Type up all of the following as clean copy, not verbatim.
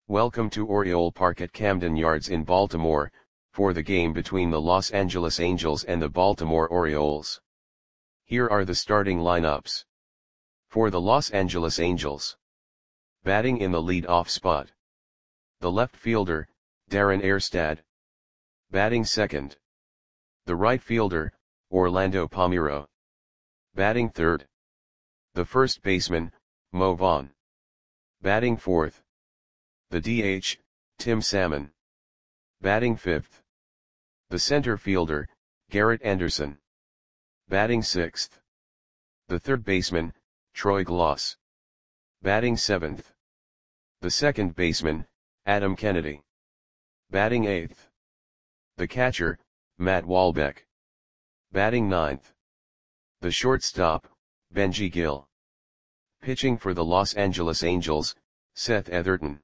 Welcome to Oriole Park at Camden Yards in Baltimore, for the game between the Los Angeles Angels and the Baltimore Orioles. Here are the starting lineups. For the Los Angeles Angels. Batting in the lead-off spot. The left fielder, Darren Erstad. Batting second. The right fielder, Orlando Palmeiro. Batting third. The first baseman, Mo Vaughn. Batting fourth. The DH, Tim Salmon. Batting fifth. The center fielder, Garrett Anderson. Batting sixth. The third baseman, Troy Glaus. Batting seventh. The second baseman, Adam Kennedy. Batting eighth. The catcher, Matt Walbeck. Batting ninth. The shortstop, Benji Gill. Pitching for the Los Angeles Angels, Seth Etherton.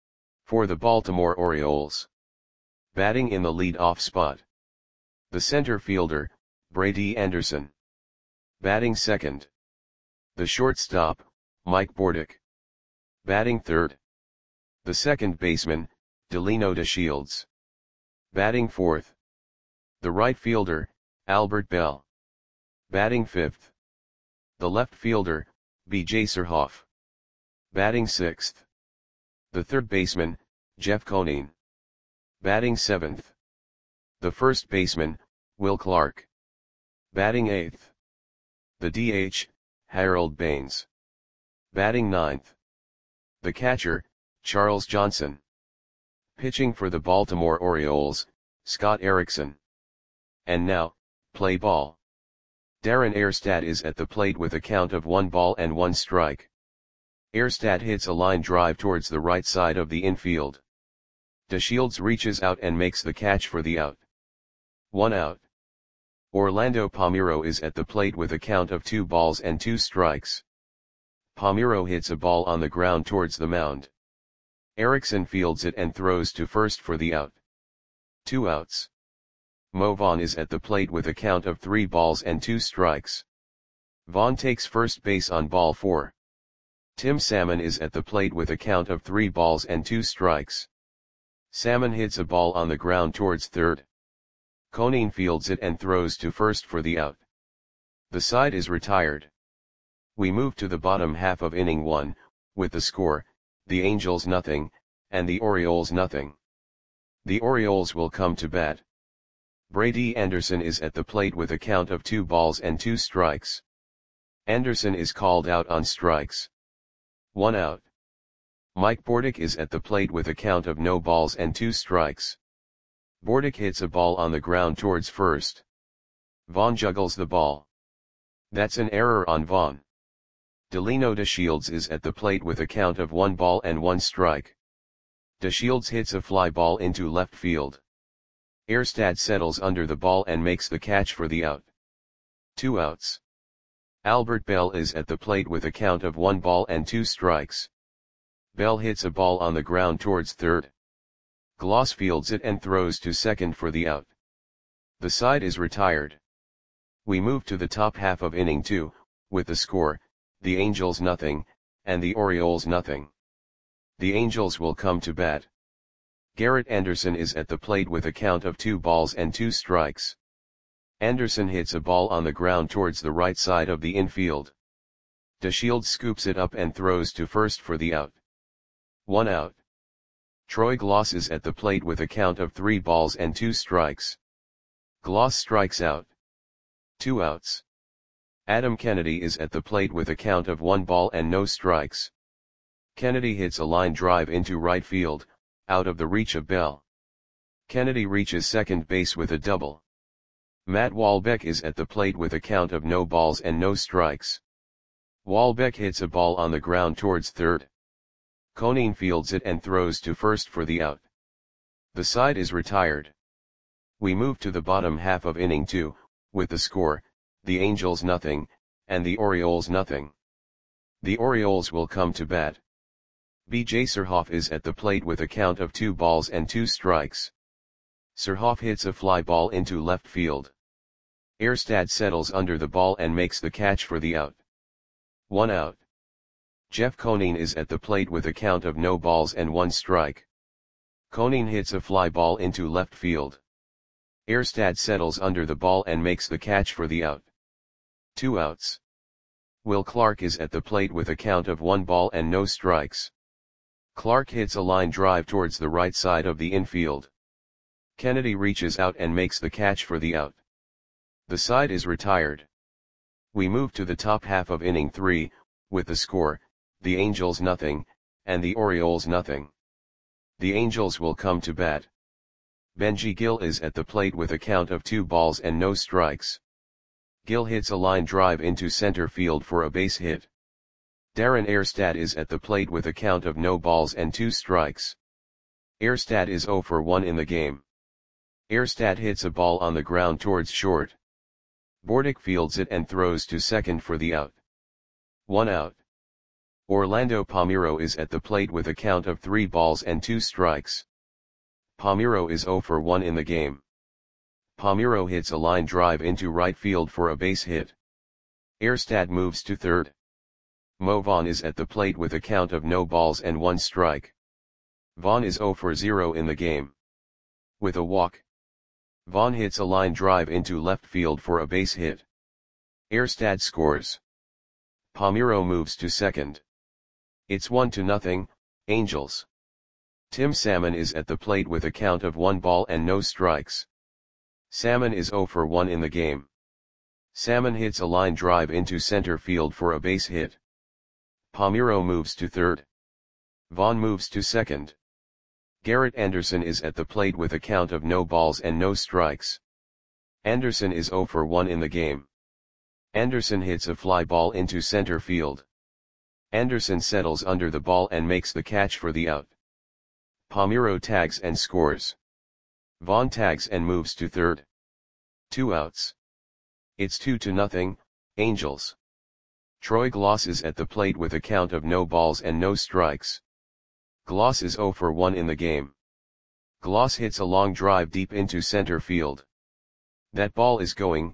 For the Baltimore Orioles. Batting in the lead-off spot. The center fielder, Brady Anderson. Batting second. The shortstop, Mike Bordick. Batting third. The second baseman, Delino DeShields. Batting fourth. The right fielder, Albert Bell. Batting fifth. The left fielder, B.J. Surhoff. Batting sixth. The third baseman, Jeff Conine. Batting seventh. The first baseman, Will Clark. Batting eighth. The DH, Harold Baines. Batting ninth. The catcher, Charles Johnson. Pitching for the Baltimore Orioles, Scott Erickson. And now, play ball. Darren Erstad is at the plate with a count of 1-1 strike. Erstad hits a line drive towards the right side of the infield. DeShields reaches out and makes the catch for the out. 1 out. Orlando Palmeiro is at the plate with a count of 2-2 strikes. Palmeiro hits a ball on the ground towards the mound. Erickson fields it and throws to first for the out. 2 outs. Mo Vaughn is at the plate with a count of 3-2 strikes. Vaughn takes first base on ball 4. Tim Salmon is at the plate with a count of 3-2 strikes. Salmon hits a ball on the ground towards third. Conine fields it and throws to first for the out. The side is retired. We move to the bottom half of inning 1, with the score, the Angels 0, and the Orioles 0. The Orioles will come to bat. Brady Anderson is at the plate with a count of 2-2 strikes. Anderson is called out on strikes. 1 out. Mike Bordick is at the plate with a count of 0-2 strikes. Bordick hits a ball on the ground towards first. Vaughn juggles the ball. That's an error on Vaughn. Delino DeShields is at the plate with a count of 1-1 strike. DeShields hits a fly ball into left field. Erstad settles under the ball and makes the catch for the out. 2 outs. Albert Bell is at the plate with a count of 1-2 strikes. Bell hits a ball on the ground towards third. Glaus fields it and throws to second for the out. The side is retired. We move to the top half of inning 2, with the score, the Angels 0, and the Orioles 0. The Angels will come to bat. Garrett Anderson is at the plate with a count of 2-2 strikes. Anderson hits a ball on the ground towards the right side of the infield. DeShields scoops it up and throws to first for the out. 1 out. Troy Glaus is at the plate with a count of 3-2 strikes. Glaus strikes out. 2 outs. Adam Kennedy is at the plate with a count of 1-0 strikes. Kennedy hits a line drive into right field, out of the reach of Bell. Kennedy reaches second base with a double. Matt Walbeck is at the plate with a count of 0 strikes. Walbeck hits a ball on the ground towards third. Conine fields it and throws to first for the out. The side is retired. We move to the bottom half of inning 2, with the score, the Angels 0, and the Orioles 0. The Orioles will come to bat. B.J. Surhoff is at the plate with a count of 2-2 strikes. Surhoff hits a fly ball into left field. Erstad settles under the ball and makes the catch for the out. 1 out. Jeff Conine is at the plate with a count of no balls and 1 strike. Conine hits a fly ball into left field. Erstad settles under the ball and makes the catch for the out. 2 outs. Will Clark is at the plate with a count of 1 ball and no strikes. Clark hits a line drive towards the right side of the infield. Kennedy reaches out and makes the catch for the out. The side is retired. We move to the top half of inning 3, with the score, the Angels nothing, and the Orioles nothing. The Angels will come to bat. Benji Gil is at the plate with a count of 2 balls and no strikes. Gil hits a line drive into center field for a base hit. Darren Erstad is at the plate with a count of no balls and 2 strikes. Erstad is 0 for 1 in the game. Erstad hits a ball on the ground towards short. Bordick fields it and throws to second for the out. 1 out. Orlando Palmeiro is at the plate with a count of 3 balls and 2 strikes. Palmeiro is 0 for 1 in the game. Palmeiro hits a line drive into right field for a base hit. Erstad moves to third. Mo Vaughn is at the plate with a count of no balls and 1 strike. Vaughn is 0 for 0 in the game. With a walk, Vaughn hits a line drive into left field for a base hit. Erstad scores. Palmeiro moves to second. It's 1-0, Angels. Tim Salmon is at the plate with a count of 1 ball and no strikes. Salmon is 0 for 1 in the game. Salmon hits a line drive into center field for a base hit. Palmeiro moves to third. Vaughn moves to second. Garrett Anderson is at the plate with a count of no balls and no strikes. Anderson is 0 for 1 in the game. Anderson hits a fly ball into center field. Anderson settles under the ball and makes the catch for the out. Palmeiro tags and scores. Vaughn tags and moves to third. 2 outs. It's 2-0, Angels. Troy Gloss is at the plate with a count of no balls and no strikes. Gloss is 0 for 1 in the game. Gloss hits a long drive deep into center field. That ball is gone.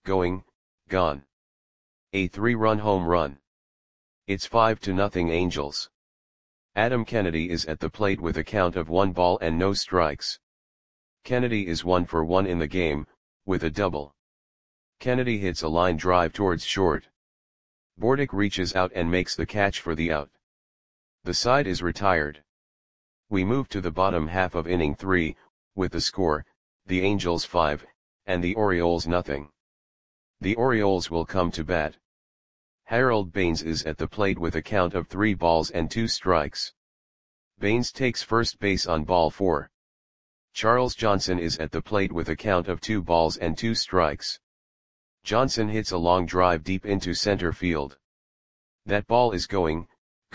A 3-run home run. It's 5-0 Angels. Adam Kennedy is at the plate with a count of 1 ball and no strikes. Kennedy is 1 for 1 in the game, with a double. Kennedy hits a line drive towards short. Bordick reaches out and makes the catch for the out. The side is retired. We move to the bottom half of inning 3, with the score, the Angels 5, and the Orioles nothing. The Orioles will come to bat. Harold Baines is at the plate with a count of 3 balls and 2 strikes. Baines takes first base on ball 4. Charles Johnson is at the plate with a count of 2 balls and 2 strikes. Johnson hits a long drive deep into center field. That ball is gone.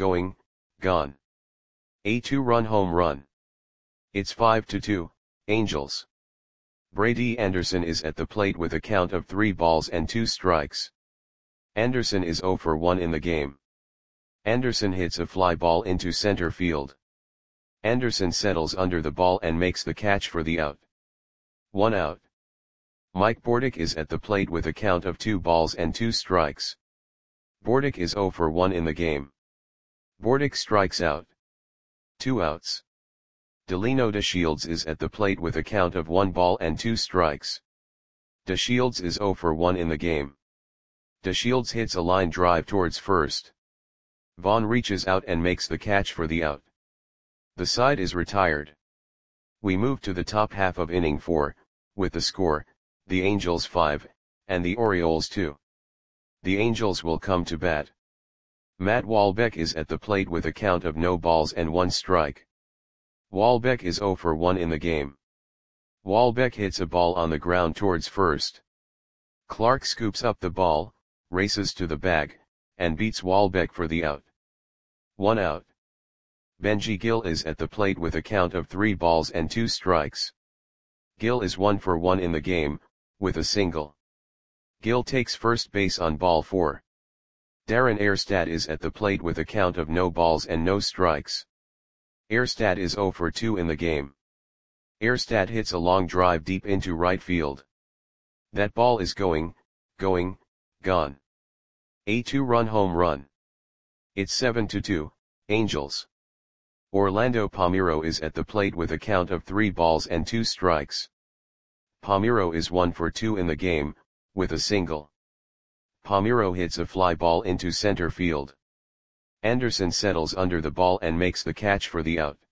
A 2-run home run. It's 5-2, Angels. Brady Anderson is at the plate with a count of 3 balls and 2 strikes. Anderson is 0 for 1 in the game. Anderson hits a fly ball into center field. Anderson settles under the ball and makes the catch for the out. 1 out. Mike Bordick is at the plate with a count of 2 balls and 2 strikes. Bordick is 0 for 1 in the game. Bordick strikes out. 2 outs. Delino DeShields is at the plate with a count of 1 ball and 2 strikes. DeShields is 0 for 1 in the game. DeShields hits a line drive towards first. Vaughn reaches out and makes the catch for the out. The side is retired. We move to the top half of inning 4, with the score, the Angels 5, and the Orioles 2. The Angels will come to bat. Matt Walbeck is at the plate with a count of no balls and 1 strike. Walbeck is 0 for 1 in the game. Walbeck hits a ball on the ground towards first. Clark scoops up the ball, races to the bag, and beats Walbeck for the out. 1 out. Benji Gil is at the plate with a count of 3 balls and 2 strikes. Gil is 1 for 1 in the game, with a single. Gil takes first base on ball 4. Darren Erstad is at the plate with a count of no balls and no strikes. Erstad is 0 for 2 in the game. Erstad hits a long drive deep into right field. That ball is gone. A 2-run home run. It's 7-2, Angels. Orlando Palmeiro is at the plate with a count of 3 balls and 2 strikes. Palmeiro is 1 for 2 in the game, with a single. Palmeiro hits a fly ball into center field. Anderson settles under the ball and makes the catch for the out.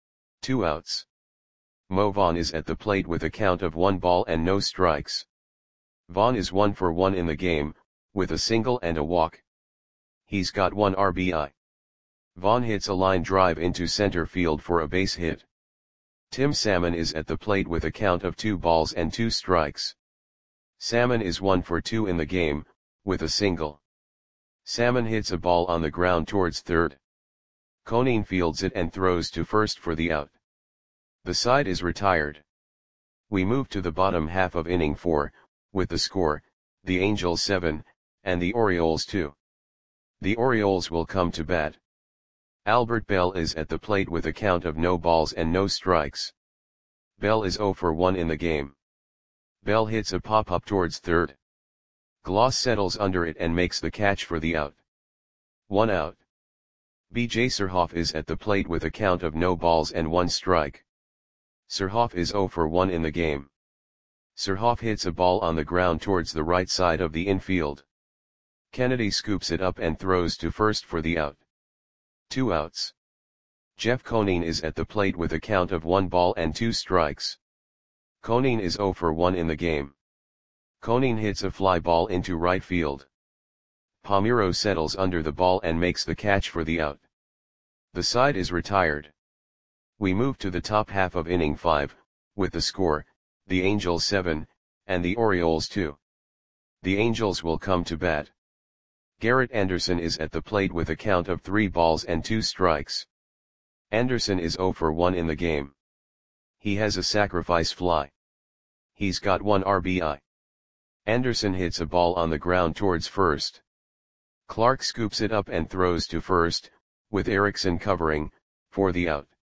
2 outs. Mo Vaughn is at the plate with a count of 1 ball and no strikes. Vaughn is 1 for 1 in the game, with a single and a walk. He's got 1 RBI. Vaughn hits a line drive into center field for a base hit. Tim Salmon is at the plate with a count of 2 balls and 2 strikes. Salmon is 1 for 2 in the game, with a single. Salmon hits a ball on the ground towards third. Conine fields it and throws to first for the out. The side is retired. We move to the bottom half of inning 4, with the score, the Angels 7, and the Orioles 2. The Orioles will come to bat. Albert Bell is at the plate with a count of no balls and no strikes. Bell is 0 for 1 in the game. Bell hits a pop-up towards third. Gloss settles under it and makes the catch for the out. 1 out. B.J. Surhoff is at the plate with a count of no balls and 1 strike. Surhoff is 0 for 1 in the game. Surhoff hits a ball on the ground towards the right side of the infield. Kennedy scoops it up and throws to first for the out. 2 outs. Jeff Conine is at the plate with a count of 1 ball and 2 strikes. Conine is 0 for 1 in the game. Conine hits a fly ball into right field. Palmeiro settles under the ball and makes the catch for the out. The side is retired. We move to the top half of inning 5, with the score, the Angels 7, and the Orioles 2. The Angels will come to bat. Garrett Anderson is at the plate with a count of 3 balls and 2 strikes. Anderson is 0 for 1 in the game. He has a sacrifice fly. He's got 1 RBI. Anderson hits a ball on the ground towards first. Clark scoops it up and throws to first, with Erickson covering, for the out.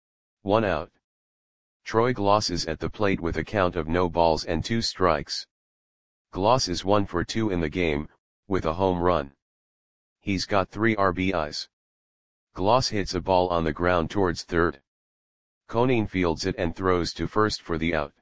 1 out. Troy Gloss is at the plate with a count of no balls and 2 strikes. Gloss is 1 for 2 in the game, with a home run. He's got 3 RBIs. Gloss hits a ball on the ground towards third. Conine fields it and throws to first for the out.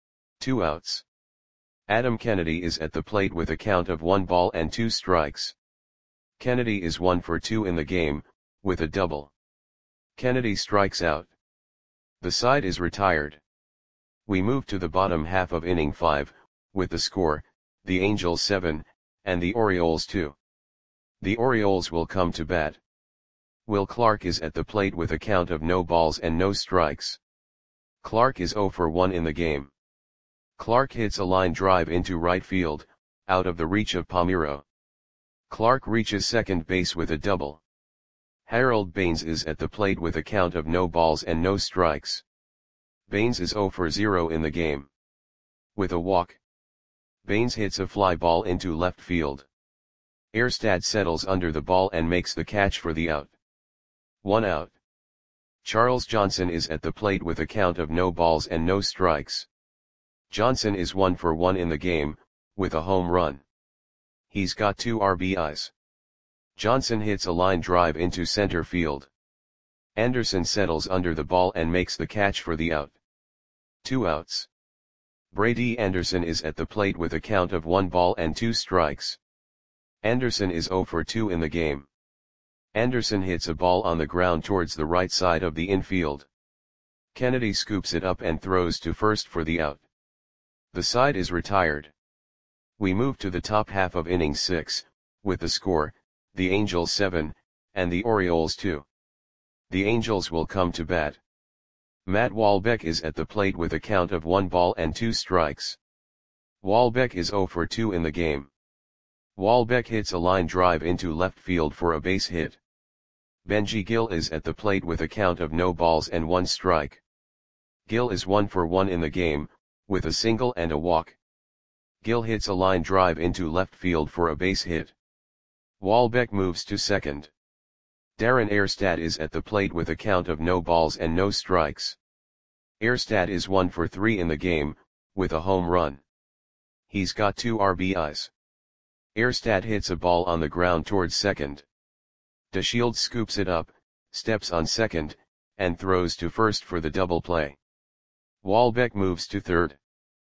2 outs. Adam Kennedy is at the plate with a count of 1 ball and 2 strikes. Kennedy is 1 for 2 in the game, with a double. Kennedy strikes out. The side is retired. We move to the bottom half of inning 5, with the score, the Angels 7, and the Orioles 2. The Orioles will come to bat. Will Clark is at the plate with a count of no balls and no strikes. Clark is 0 for 1 in the game. Clark hits a line drive into right field, out of the reach of Palmeiro. Clark reaches second base with a double. Harold Baines is at the plate with a count of no balls and no strikes. Baines is 0 for 0 in the game. With a walk. Baines hits a fly ball into left field. Erstad settles under the ball and makes the catch for the out. 1 out. Charles Johnson is at the plate with a count of no balls and no strikes. Johnson is 1 for 1 in the game, with a home run. He's got 2 RBIs. Johnson hits a line drive into center field. Anderson settles under the ball and makes the catch for the out. 2 outs. Brady Anderson is at the plate with a count of 1 ball and 2 strikes. Anderson is 0 for 2 in the game. Anderson hits a ball on the ground towards the right side of the infield. Kennedy scoops it up and throws to first for the out. The side is retired. We move to the top half of inning 6, with the score, the Angels 7, and the Orioles 2. The Angels will come to bat. Matt Walbeck is at the plate with a count of 1 ball and 2 strikes. Walbeck is 0 for 2 in the game. Walbeck hits a line drive into left field for a base hit. Benji Gill is at the plate with a count of no balls and 1 strike. Gill is 1 for 1 in the game, with a single and a walk. Gill hits a line drive into left field for a base hit. Walbeck moves to second. Darren Erstad is at the plate with a count of no balls and no strikes. Erstad is 1 for 3 in the game, with a home run. He's got 2 RBIs. Erstad hits a ball on the ground towards second. DeShields scoops it up, steps on second, and throws to first for the double play. Walbeck moves to third.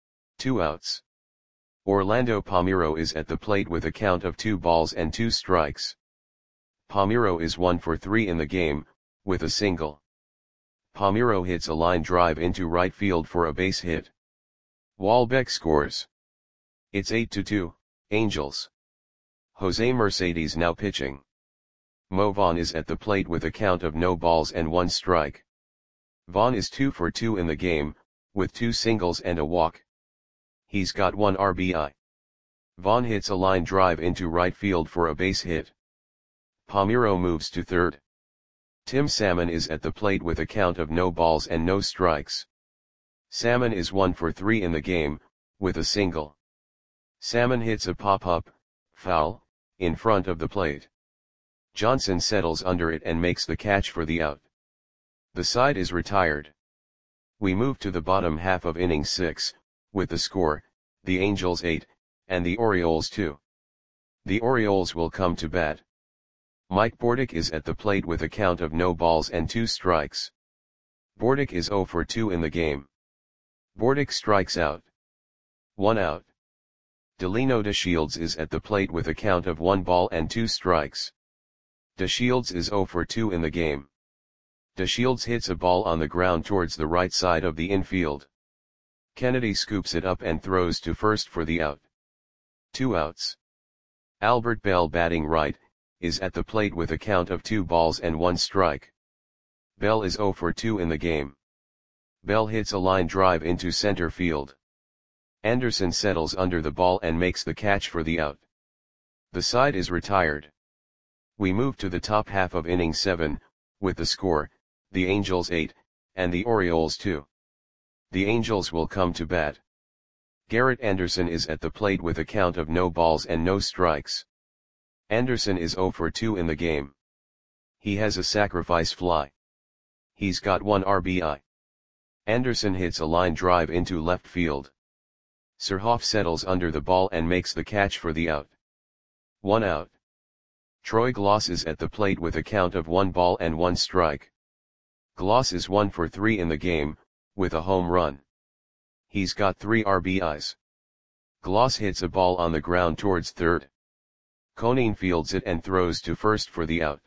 2 outs. Orlando Palmeiro is at the plate with a count of 2 balls and 2 strikes. Palmeiro is 1 for 3 in the game, with a single. Palmeiro hits a line drive into right field for a base hit. Walbeck scores. It's 8-2, Angels. Jose Mercedes now pitching. Mo Vaughn is at the plate with a count of no balls and 1 strike. Vaughn is 2 for 2 in the game, with 2 singles and a walk. He's got 1 RBI. Vaughn hits a line drive into right field for a base hit. Palmeiro moves to third. Tim Salmon is at the plate with a count of no balls and no strikes. Salmon is 1 for 3 in the game, with a single. Salmon hits a pop-up, foul, in front of the plate. Johnson settles under it and makes the catch for the out. The side is retired. We move to the bottom half of inning 6, with the score, the Angels 8, and the Orioles 2. The Orioles will come to bat. Mike Bordick is at the plate with a count of no balls and 2 strikes. Bordick is 0 for 2 in the game. Bordick strikes out. 1 out. Delino DeShields is at the plate with a count of 1 ball and 2 strikes. DeShields is 0 for 2 in the game. DeShields hits a ball on the ground towards the right side of the infield. Kennedy scoops it up and throws to first for the out. 2 outs. Albert Bell, batting right, is at the plate with a count of 2 balls and 1 strike. Bell is 0 for 2 in the game. Bell hits a line drive into center field. Anderson settles under the ball and makes the catch for the out. The side is retired. We move to the top half of inning 7, with the score, the Angels 8, and the Orioles 2. The Angels will come to bat. Garrett Anderson is at the plate with a count of no balls and no strikes. Anderson is 0 for 2 in the game. He has a sacrifice fly. He's got 1 RBI. Anderson hits a line drive into left field. Surhoff settles under the ball and makes the catch for the out. 1 out. Troy Gloss is at the plate with a count of 1 ball and 1 strike. Gloss is 1 for 3 in the game, with a home run. He's got 3 RBIs. Gloss hits a ball on the ground towards third. Conine fields it and throws to first for the out.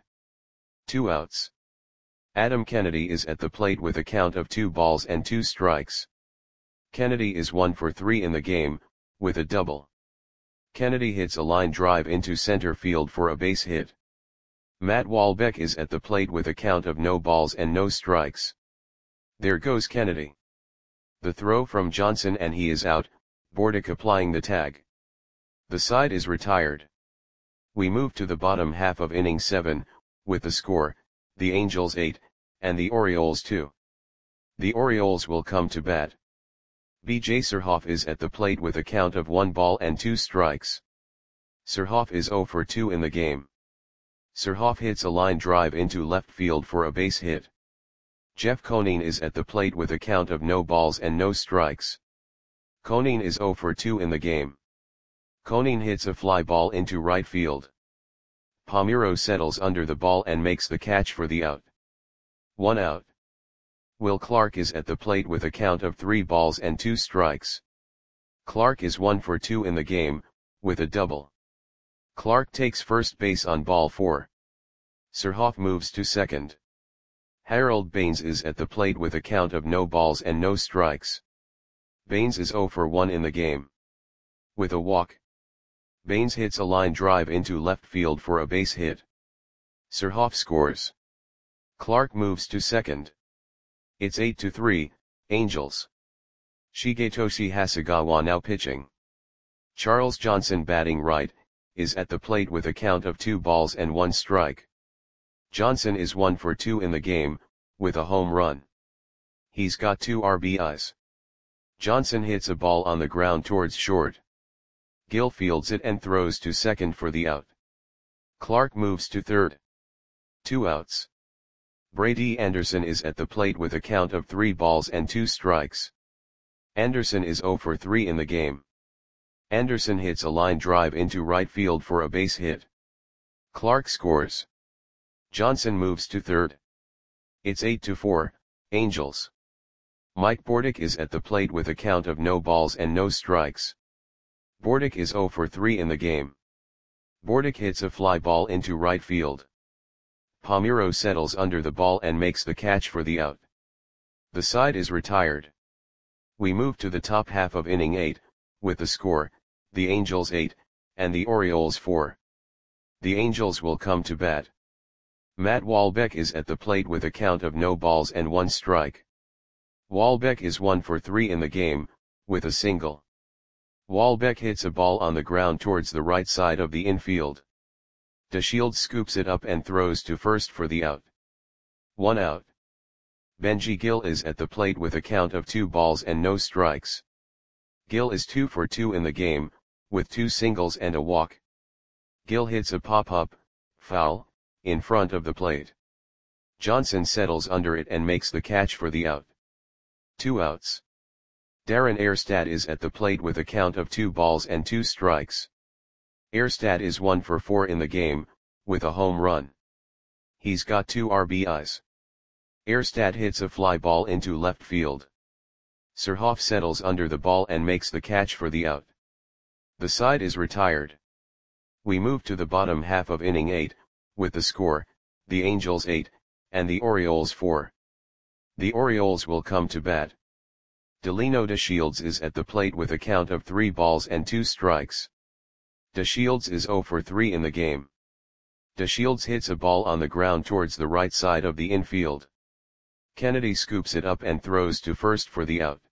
2 outs. Adam Kennedy is at the plate with a count of 2 balls and 2 strikes. Kennedy is 1 for 3 in the game, with a double. Kennedy hits a line drive into center field for a base hit. Matt Walbeck is at the plate with a count of no balls and no strikes. There goes Kennedy. The throw from Johnson and he is out, Bordick applying the tag. The side is retired. We move to the bottom half of inning 7, with the score, the Angels 8, and the Orioles 2. The Orioles will come to bat. B.J. Surhoff is at the plate with a count of 1 ball and 2 strikes. Surhoff is 0 for 2 in the game. Surhoff hits a line drive into left field for a base hit. Jeff Conine is at the plate with a count of no balls and no strikes. Conine is 0 for 2 in the game. Conine hits a fly ball into right field. Palmeiro settles under the ball and makes the catch for the out. 1 out. Will Clark is at the plate with a count of 3 balls and 2 strikes. Clark is 1 for 2 in the game, with a double. Clark takes first base on ball 4. Surhoff moves to second. Harold Baines is at the plate with a count of no balls and no strikes. Baines is 0 for 1 in the game. With a walk. Baines hits a line drive into left field for a base hit. Surhoff scores. Clark moves to second. It's 8-3, Angels. Shigetoshi Hasegawa now pitching. Charles Johnson, batting right, is at the plate with a count of 2 balls and 1 strike. Johnson is 1 for 2 in the game, with a home run. He's got 2 RBIs. Johnson hits a ball on the ground towards short. Gill fields it and throws to second for the out. Clark moves to third. 2 outs. Brady Anderson is at the plate with a count of 3 balls and 2 strikes. Anderson is 0 for 3 in the game. Anderson hits a line drive into right field for a base hit. Clark scores. Johnson moves to third. It's 8-4, Angels. Mike Bordick is at the plate with a count of no balls and no strikes. Bordick is 0 for 3 in the game. Bordick hits a fly ball into right field. Palmeiro settles under the ball and makes the catch for the out. The side is retired. We move to the top half of inning 8, with the score, the Angels 8, and the Orioles 4. The Angels will come to bat. Matt Walbeck is at the plate with a count of no balls and 1 strike. Walbeck is 1 for 3 in the game, with a single. Walbeck hits a ball on the ground towards the right side of the infield. DeShields scoops it up and throws to first for the out. 1 out. Benji Gil is at the plate with a count of 2 balls and no strikes. Gil is 2 for 2 in the game, with 2 singles and a walk. Gil hits a pop-up, foul, in front of the plate. Johnson settles under it and makes the catch for the out. 2 outs. Darren Erstad is at the plate with a count of 2 balls and 2 strikes. Erstad is 1 for 4 in the game, with a home run. He's got 2 RBIs. Erstad hits a fly ball into left field. Surhoff settles under the ball and makes the catch for the out. The side is retired. We move to the bottom half of inning 8, with the score, the Angels 8, and the Orioles 4. The Orioles will come to bat. Delino DeShields is at the plate with a count of 3 balls and 2 strikes. DeShields is 0 for 3 in the game. DeShields hits a ball on the ground towards the right side of the infield. Kennedy scoops it up and throws to first for the out.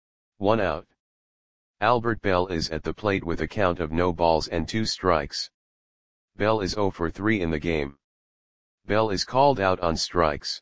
1 out. Albert Bell is at the plate with a count of no balls and 2 strikes. Bell is 0 for 3 in the game. Bell is called out on strikes.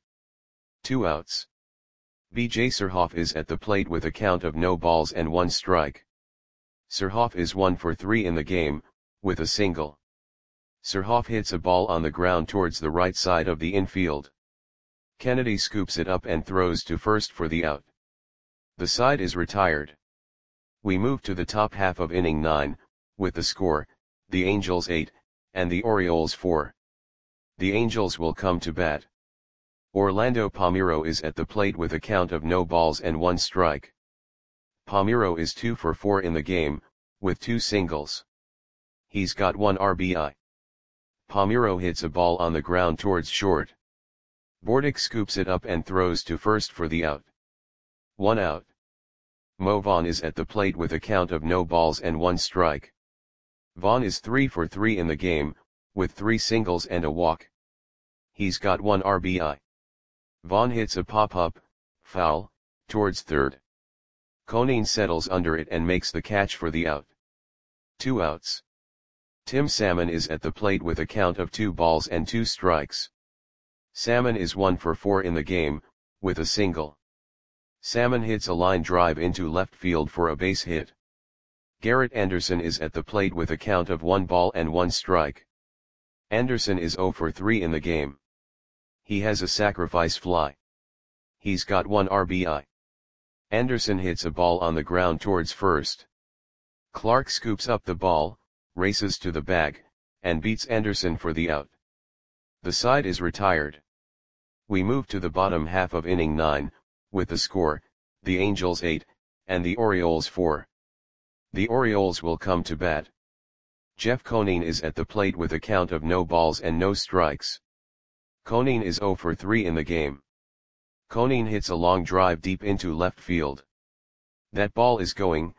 2 outs. B.J. Surhoff is at the plate with a count of no balls and 1 strike. Surhoff is 1 for 3 in the game, with a single. Surhoff hits a ball on the ground towards the right side of the infield. Kennedy scoops it up and throws to first for the out. The side is retired. We move to the top half of inning 9, with the score, the Angels 8, and the Orioles 4. The Angels will come to bat. Orlando Palmeiro is at the plate with a count of no balls and 1 strike. Palmeiro is 2 for 4 in the game, with 2 singles. He's got 1 RBI. Palmeiro hits a ball on the ground towards short. Bordick scoops it up and throws to first for the out. 1 out. Mo Vaughn is at the plate with a count of no balls and 1 strike. Vaughn is 3 for 3 in the game, with 3 singles and a walk. He's got 1 RBI. Vaughn hits a pop-up, foul, towards third. Conine settles under it and makes the catch for the out. 2 outs. Tim Salmon is at the plate with a count of 2 balls and 2 strikes. Salmon is 1 for 4 in the game, with a single. Salmon hits a line drive into left field for a base hit. Garrett Anderson is at the plate with a count of 1 ball and 1 strike. Anderson is 0 for 3 in the game. He has a sacrifice fly. He's got 1 RBI. Anderson hits a ball on the ground towards first. Clark scoops up the ball, races to the bag, and beats Anderson for the out. The side is retired. We move to the bottom half of inning 9, with the score, the Angels 8, and the Orioles 4. The Orioles will come to bat. Jeff Conine is at the plate with a count of no balls and no strikes. Conine is 0 for 3 in the game. Conine hits a long drive deep into left field. That ball is going,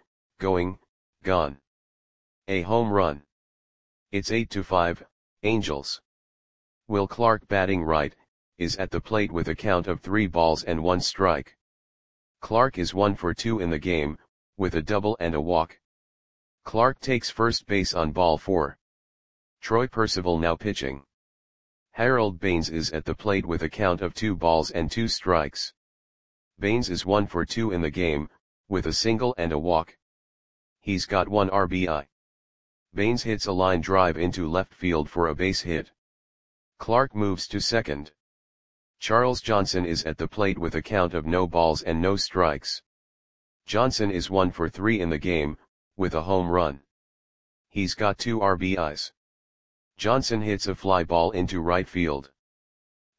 gone. A home run. It's 8-5, Angels. Will Clark, batting right, is at the plate with a count of 3 balls and 1 strike. Clark is 1 for 2 in the game, with a double and a walk. Clark takes first base on ball 4. Troy Percival now pitching. Harold Baines is at the plate with a count of 2 balls and 2 strikes. Baines is 1 for 2 in the game, with a single and a walk. He's got 1 RBI. Baines hits a line drive into left field for a base hit. Clark moves to second. Charles Johnson is at the plate with a count of no balls and no strikes. Johnson is 1 for 3 in the game, with a home run. He's got 2 RBIs. Johnson hits a fly ball into right field.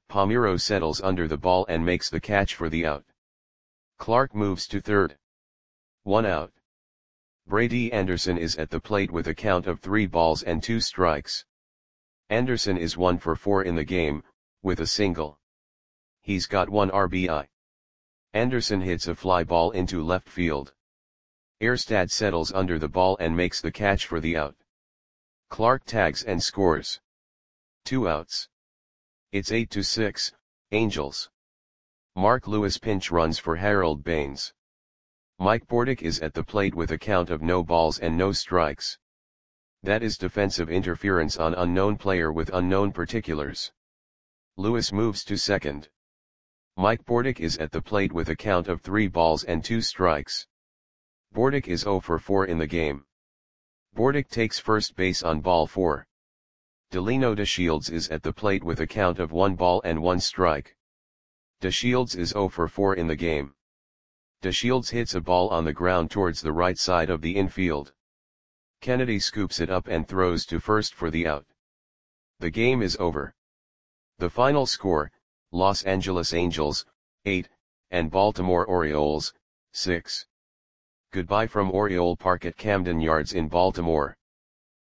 Palmeiro settles under the ball and makes the catch for the out. Clark moves to third. 1 out. Brady Anderson is at the plate with a count of 3 balls and 2 strikes. Anderson is 1 for 4 in the game, with a single. He's got 1 RBI. Anderson hits a fly ball into left field. Erstad settles under the ball and makes the catch for the out. Clark tags and scores. 2 outs. It's 8-6, Angels. Mark Lewis pinch runs for Harold Baines. Mike Bordick is at the plate with a count of no balls and no strikes. That is defensive interference on unknown player with unknown particulars. Lewis moves to second. Mike Bordick is at the plate with a count of 3 balls and 2 strikes. Bordick is 0 for 4 in the game. Bordick takes first base on ball 4. Delino DeShields is at the plate with a count of 1 ball and 1 strike. DeShields is 0 for 4 in the game. DeShields hits a ball on the ground towards the right side of the infield. Kennedy scoops it up and throws to first for the out. The game is over. The final score, Los Angeles Angels, 8, and Baltimore Orioles, 6. Goodbye from Oriole Park at Camden Yards in Baltimore.